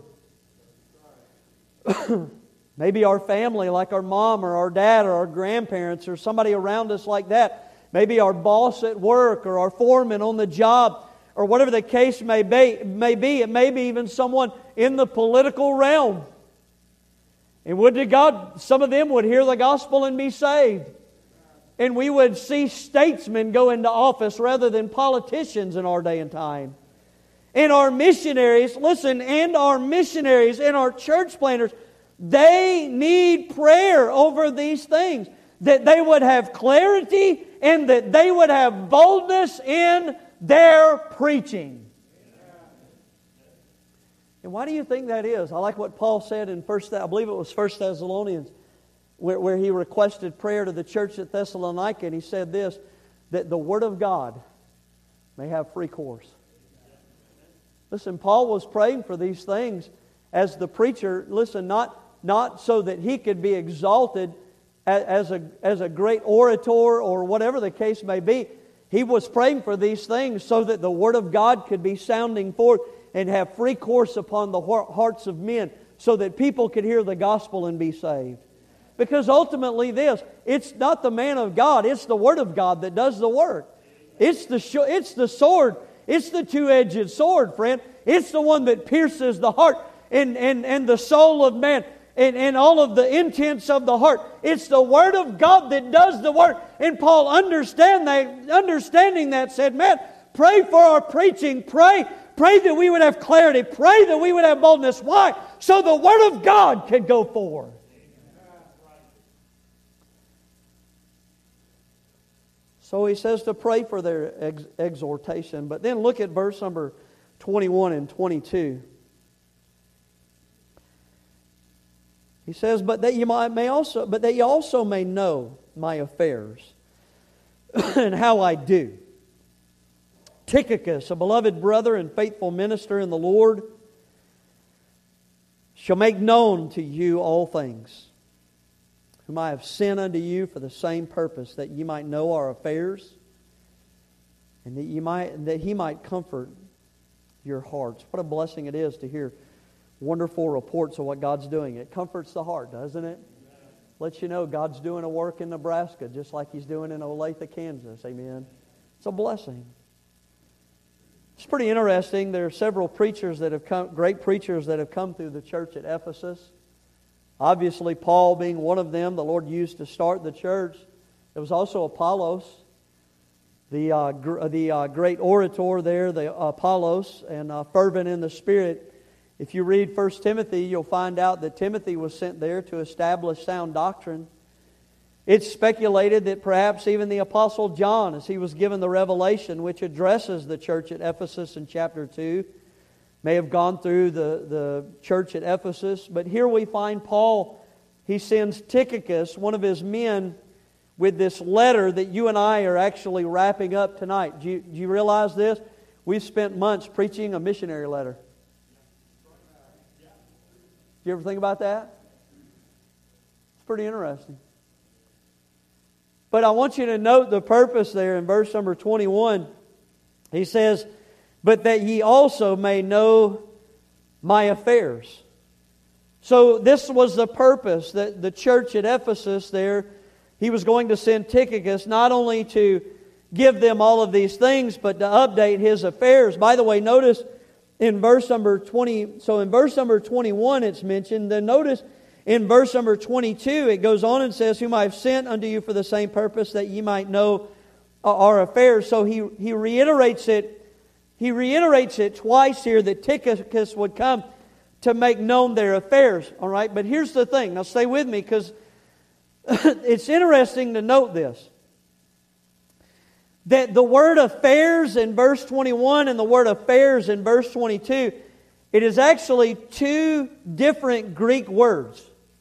Maybe our family, like our mom or our dad or our grandparents or somebody around us like that. Maybe our boss at work or our foreman on the job or whatever the case may be. It may be even someone in the political realm. And would to God, some of them would hear the gospel and be saved. And we would see statesmen go into office rather than politicians in our day and time. And our missionaries, listen, and our missionaries and our church planters, they need prayer over these things. That they would have clarity and that they would have boldness in their preaching. And why do you think that is? I like what Paul said in I believe it was 1 Thessalonians, where he requested prayer to the church at Thessalonica, and he said this, that the Word of God may have free course. Listen, Paul was praying for these things as the preacher, listen, not so that he could be exalted as a great orator or whatever the case may be. He was praying for these things so that the Word of God could be sounding forth and have free course upon the hearts of men so that people could hear the gospel and be saved. Because ultimately it's not the man of God, it's the Word of God that does the work. It's the sword. It's the two-edged sword, friend. It's the one that pierces the heart and the soul of man and all of the intents of the heart. It's the Word of God that does the work. And Paul, understanding that, said, man, pray for our preaching. Pray that we would have clarity. Pray that we would have boldness. Why? So the Word of God can go forward. So he says to pray for their exhortation. But then look at verse number 21 and 22. He says, but that ye also may know my affairs and how I do. Tychicus, a beloved brother and faithful minister in the Lord, shall make known to you all things, whom I have sent unto you for the same purpose, that ye might know our affairs, and that he might comfort your hearts. What a blessing it is to hear wonderful reports of what God's doing. It comforts the heart, doesn't it? Lets you know God's doing a work in Nebraska, just like He's doing in Olathe, Kansas. Amen. It's a blessing. It's pretty interesting. There are several preachers that have come, great preachers that have come through the church at Ephesus. Obviously, Paul being one of them, the Lord used to start the church. There was also Apollos, the great orator there, the Apollos, and fervent in the Spirit. If you read 1 Timothy, you'll find out that Timothy was sent there to establish sound doctrine. It's speculated that perhaps even the Apostle John, as he was given the revelation which addresses the church at Ephesus in chapter 2, may have gone through the church at Ephesus. But here we find Paul, he sends Tychicus, one of his men, with this letter that you and I are actually wrapping up tonight. Do you realize this? We've spent months preaching a missionary letter. Do you ever think about that? It's pretty interesting. But I want you to note the purpose there in verse number 21. He says, but that ye also may know my affairs. So this was the purpose, that the church at Ephesus there, he was going to send Tychicus not only to give them all of these things, but to update his affairs. By the way, notice in verse number 20, so in verse number 21 it's mentioned, then notice in verse number 22 it goes on and says, whom I have sent unto you for the same purpose, that ye might know our affairs. So he reiterates it twice here, that Tychicus would come to make known their affairs. All right, but here's the thing. Now stay with me, because it's interesting to note this. That the word affairs in verse 21 and the word affairs in verse 22, it is actually two different Greek words.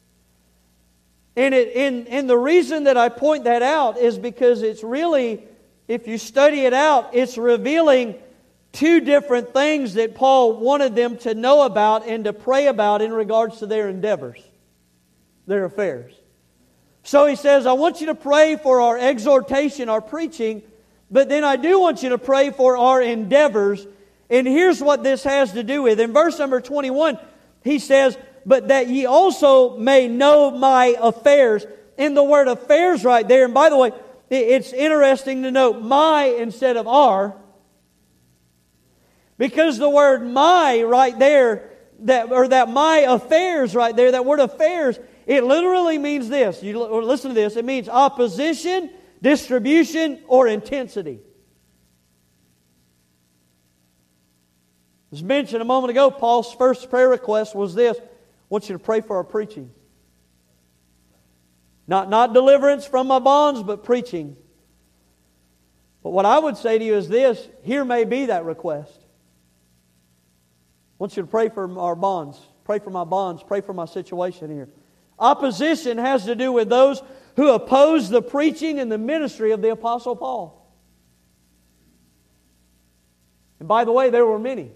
And the reason that I point that out is because it's really, if you study it out, it's revealing two different things that Paul wanted them to know about and to pray about in regards to their endeavors, their affairs. So he says, I want you to pray for our exhortation, our preaching, but then I do want you to pray for our endeavors. And here's what this has to do with. In verse number 21, he says, but that ye also may know my affairs. In the word affairs right there, and by the way, it's interesting to note my instead of our. Because the word my right there, that my affairs right there, that word affairs, it literally means this. You listen to this. It means opposition, distribution, or intensity. As mentioned a moment ago, Paul's first prayer request was this: I want you to pray for our preaching. Not deliverance from my bonds, but preaching. But what I would say to you is this: here may be that request. I want you to pray for our bonds. Pray for my bonds. Pray for my situation here. Opposition has to do with those who oppose the preaching and the ministry of the Apostle Paul. And by the way, there were many.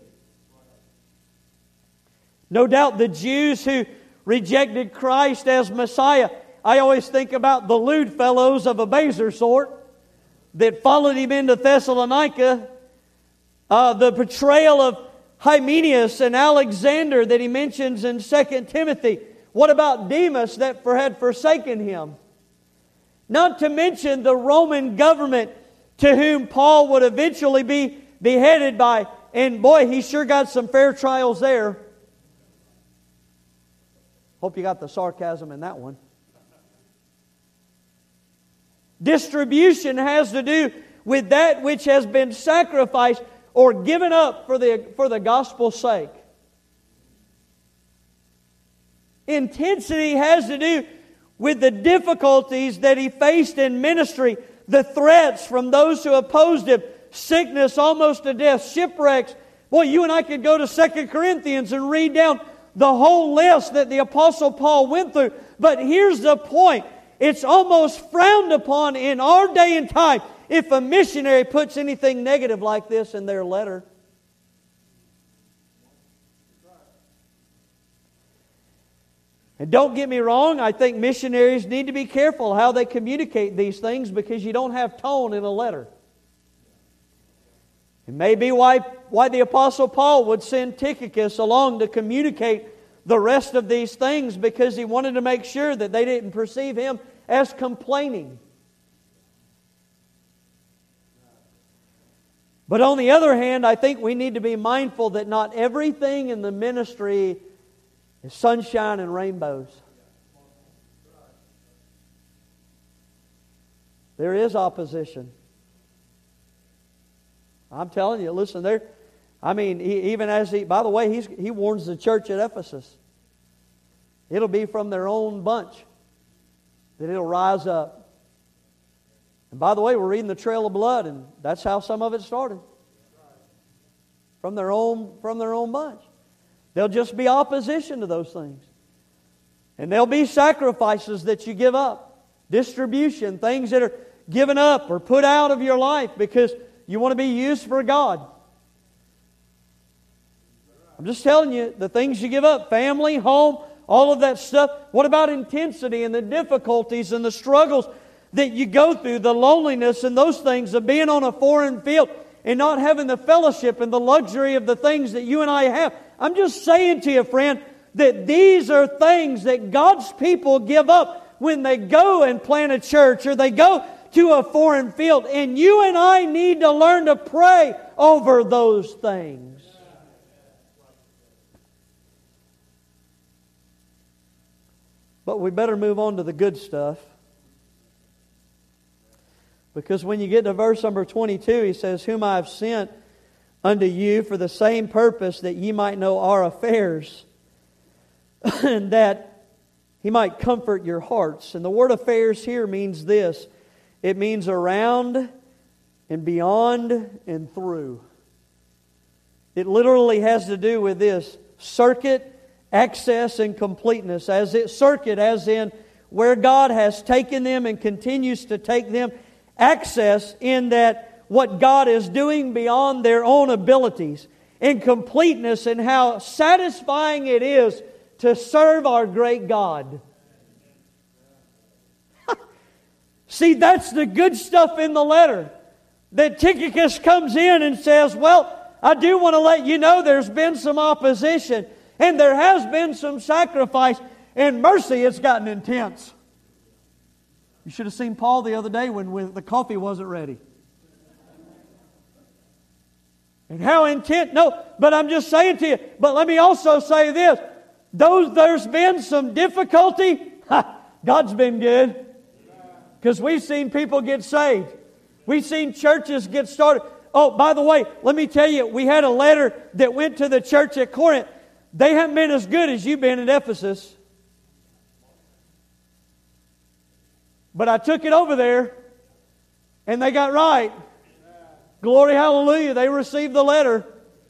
No doubt the Jews who rejected Christ as Messiah. I always think about the lewd fellows of a baser sort that followed him into Thessalonica. The betrayal of Hymenaeus and Alexander that he mentions in 2 Timothy. What about Demas that had forsaken him? Not to mention the Roman government to whom Paul would eventually be beheaded by. And boy, he sure got some fair trials there. Hope you got the sarcasm in that one. Distribution has to do with that which has been sacrificed or given up for the gospel's sake. Intensity has to do with the difficulties that he faced in ministry, the threats from those who opposed him, sickness almost to death, shipwrecks. Boy, you and I could go to 2 Corinthians and read down the whole list that the Apostle Paul went through. But here's the point. It's almost frowned upon in our day and time if a missionary puts anything negative like this in their letter. And don't get me wrong, I think missionaries need to be careful how they communicate these things, because you don't have tone in a letter. It may be why the Apostle Paul would send Tychicus along to communicate the rest of these things, because he wanted to make sure that they didn't perceive him as complaining. But on the other hand, I think we need to be mindful that not everything in the ministry is sunshine and rainbows. There is opposition. I'm telling you, listen, by the way, he warns the church at Ephesus. It'll be from their own bunch that it'll rise up. And by the way, we're reading the trail of blood, and that's how some of it started. From their own bunch. There'll just be opposition to those things. And there'll be sacrifices that you give up. Distribution, things that are given up or put out of your life because you want to be used for God. I'm just telling you, the things you give up, family, home, all of that stuff. What about intensity and the difficulties and the struggles that you go through, the loneliness and those things of being on a foreign field and not having the fellowship and the luxury of the things that you and I have. I'm just saying to you, friend, that these are things that God's people give up when they go and plant a church or they go to a foreign field. And you and I need to learn to pray over those things. But we better move on to the good stuff. Because when you get to verse number 22, he says, "Whom I have sent unto you for the same purpose, that ye might know our affairs, and that He might comfort your hearts." And the word affairs here means this. It means around and beyond and through. It literally has to do with this: circuit, access, and completeness. Circuit as in where God has taken them and continues to take them. Access in that what God is doing beyond their own abilities. And completeness in how satisfying it is to serve our great God. See, that's the good stuff in the letter. That Tychicus comes in and says, well, I do want to let you know there's been some opposition. And there has been some sacrifice. And mercy, it's gotten intense. You should have seen Paul the other day when the coffee wasn't ready. And how intense. No, but I'm just saying to you. But let me also say this. There's been some difficulty. God's been good. Because we've seen people get saved. We've seen churches get started. Oh, by the way, let me tell you, we had a letter that went to the church at Corinth. They haven't been as good as you've been at Ephesus. But I took it over there, and they got right. Glory, hallelujah. They received the letter.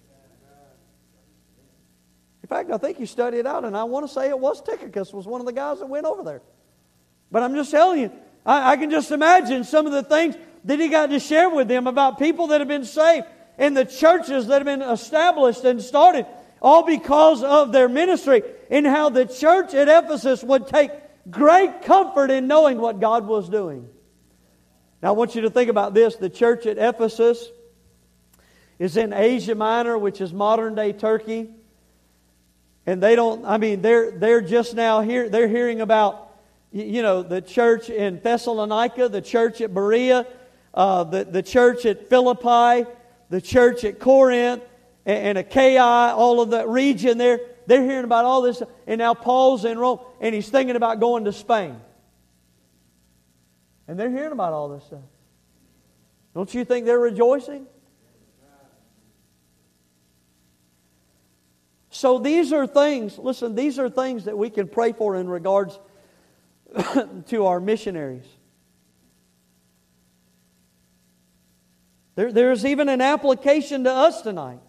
In fact, I think you studied it out, and I want to say it was Tychicus was one of the guys that went over there. But I'm just telling you, I can just imagine some of the things that he got to share with them about people that have been saved and the churches that have been established and started, all because of their ministry, and how the church at Ephesus would take great comfort in knowing what God was doing. Now I want you to think about this. The church at Ephesus is in Asia Minor, which is modern day Turkey. And they're just now here, they're hearing about, the church in Thessalonica, the church at Berea, the church at Philippi, the church at Corinth, and Achaia, all of that region there. They're hearing about all this. And now Paul's in Rome, and he's thinking about going to Spain. And they're hearing about all this stuff. Don't you think they're rejoicing? So these are things, listen, these are things that we can pray for in regards to our missionaries. There's even an application to us tonight.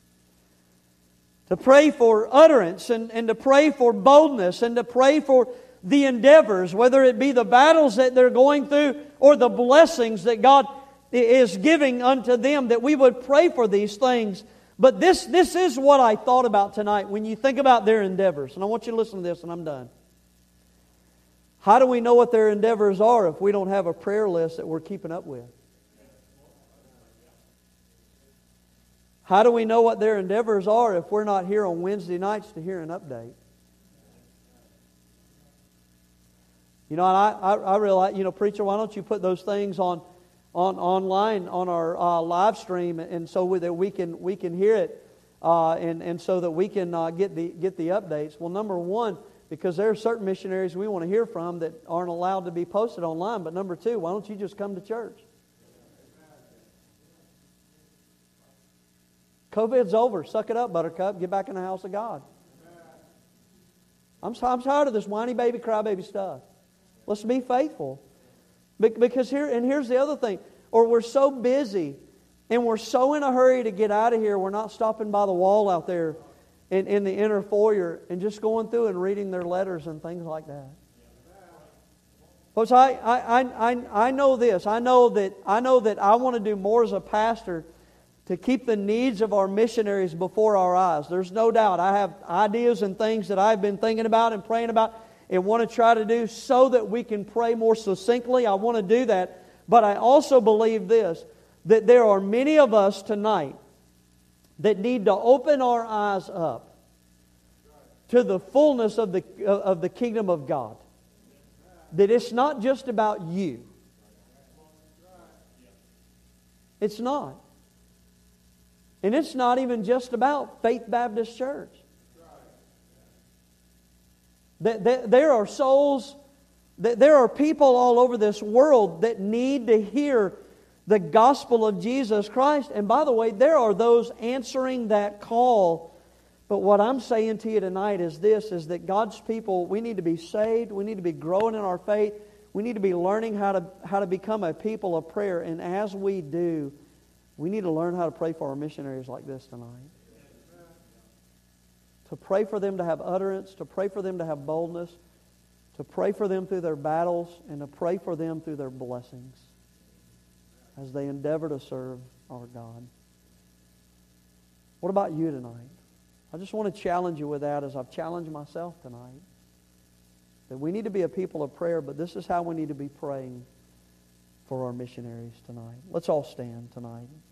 To pray for utterance and to pray for boldness and to pray for the endeavors, whether it be the battles that they're going through or the blessings that God is giving unto them, that we would pray for these things. But this is what I thought about tonight when you think about their endeavors. And I want you to listen to this and I'm done. How do we know what their endeavors are if we don't have a prayer list that we're keeping up with? How do we know what their endeavors are if we're not here on Wednesday nights to hear an update? I realize, preacher, why don't you put those things on online on our live stream, and so that we can hear it, and so that we can get the updates. Well, number one, because there are certain missionaries we want to hear from that aren't allowed to be posted online. But number two, why don't you just come to church? COVID's over. Suck it up, Buttercup. Get back in the house of God. I'm tired of this whiny baby, crybaby stuff. Let's be faithful. Because here's the other thing. Or we're so busy and we're so in a hurry to get out of here, we're not stopping by the wall out there in the inner foyer and just going through and reading their letters and things like that. Folks, I know this. I know that I want to do more as a pastor to keep the needs of our missionaries before our eyes. There's no doubt. I have ideas and things that I've been thinking about and praying about. and want to try to do so that we can pray more succinctly. I want to do that. But I also believe this, that there are many of us tonight that need to open our eyes up to the fullness of the kingdom of God. That it's not just about you. It's not. And it's not even just about Faith Baptist Church. There are souls, there are people all over this world that need to hear the gospel of Jesus Christ. And by the way, there are those answering that call. But what I'm saying to you tonight is this, is that God's people, we need to be saved. We need to be growing in our faith. We need to be learning how to become a people of prayer. And as we do, we need to learn how to pray for our missionaries like this tonight. To pray for them to have utterance, to pray for them to have boldness, to pray for them through their battles, and to pray for them through their blessings as they endeavor to serve our God. What about you tonight? I just want to challenge you with that, as I've challenged myself tonight. That we need to be a people of prayer, but this is how we need to be praying for our missionaries tonight. Let's all stand tonight.